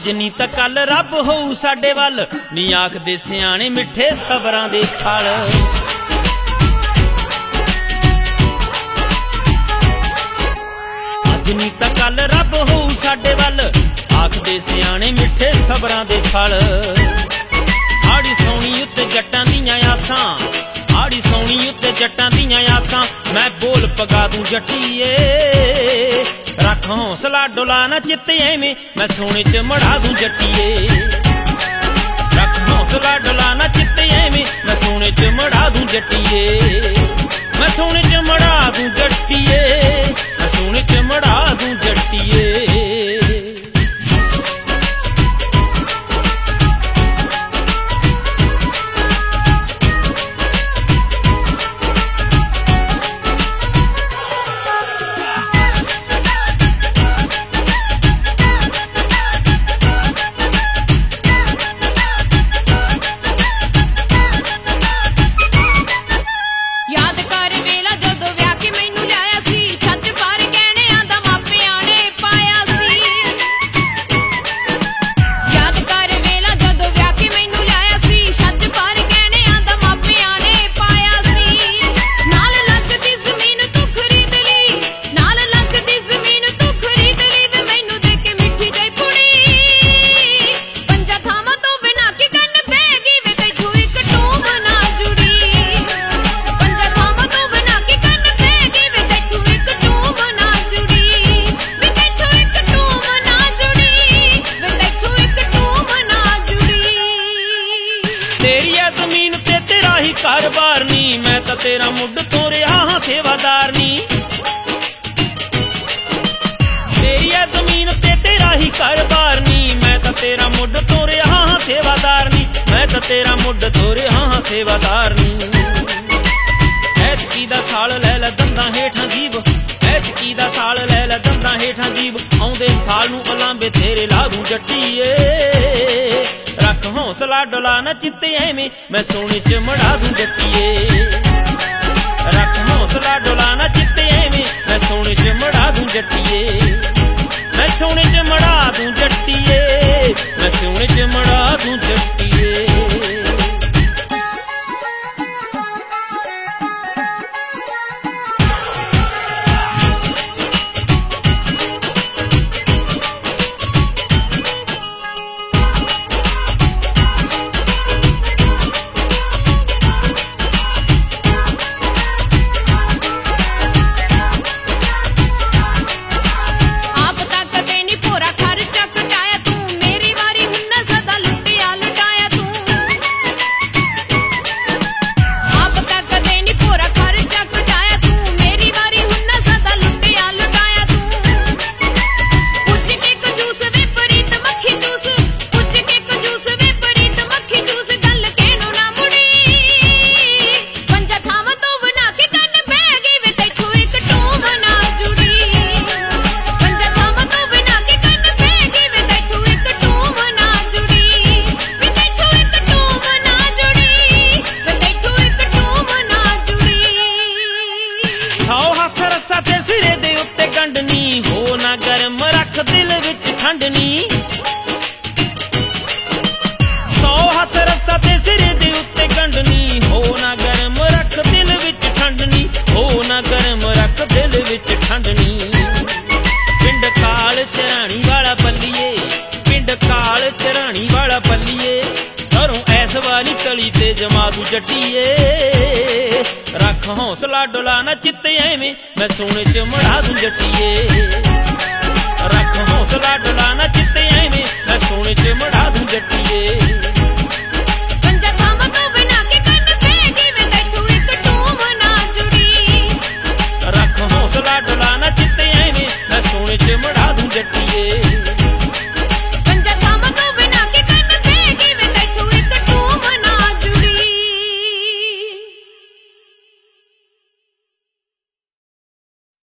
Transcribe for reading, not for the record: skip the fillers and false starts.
अज नी तां कल रब होऊ साडे वल, नी आखदे सियाणे मिठे सबरां दे फल। अज नी तां कल रब होऊ साडे वल, आखदे सियाणे मिठे सबरां दे फल। आड़ी सौनी उत्ते जट्टां दियां आसां, आड़ी सौनी उत्ते जट्टां दियां आसां, मैं बोल पगा दूं जट्टिए। रख हौसला डोला ना चित्ते एवें, मैं सोने च मढ़ा दूं जट्टिए। रख हौसला डोला ना चित्ते एवें, मैं सोने च मढ़ा दूं जट्टिए। मैं सोने च मढ़ा दूं जट्टिए, मैं सोने च मढ़ा दूं जट्टिए। घर बार नी, मैं तो तेरा मुड तो रहा हाँ सेवादार नी। तेरी है जमीन ते तेरा ही घर बार नी, मैं तो तेरा मुड तो रहा हाँ सेवादार नी। मैं तो तेरा मुड तो रहा हाँ सेवादार नी। ऐतकी दा साल लै लै दंदां हेठां जीव, ऐतकी दा साल लै लै दंदां हेठां जीव, आउंदे साल नूं अलांबे तेरे ला दूं जट्टिए। रख हौसला डोला ना चित्ते एवें, मैं सोने च मढ़ा दूं जट्टिए। रख हौसला डोला ना चित्ते एवें, मैं सोने च मढ़ा दूं जट्टिए। मैं सोने च मढ़ा दूं जट्टिए, मैं सोने च मढ़ा दूं जट्टिए। हो ना गरम रख दिल विच ठंड नी। 100 हथ रस्सा ते सिरे दे उत्ते गंढ नी, हो ना गरम रख दिल विच ठंड नी। हो ना गरम रख दिल विच ठंड नी। पिंड काल चराणी वाला पल्लीए, पिंड काल चराणी वाला पल्लीए, सरों ऐस वाली तली ते जमा दूं जट्टिए। रख हौसला डोला ना चित्ते एवें, मैं सोने च मढ़ा दूं जट्टिए। रख हौसला डोला ना चित्ते एवें, मैं सोने च मढ़ा दूं जट्टिए।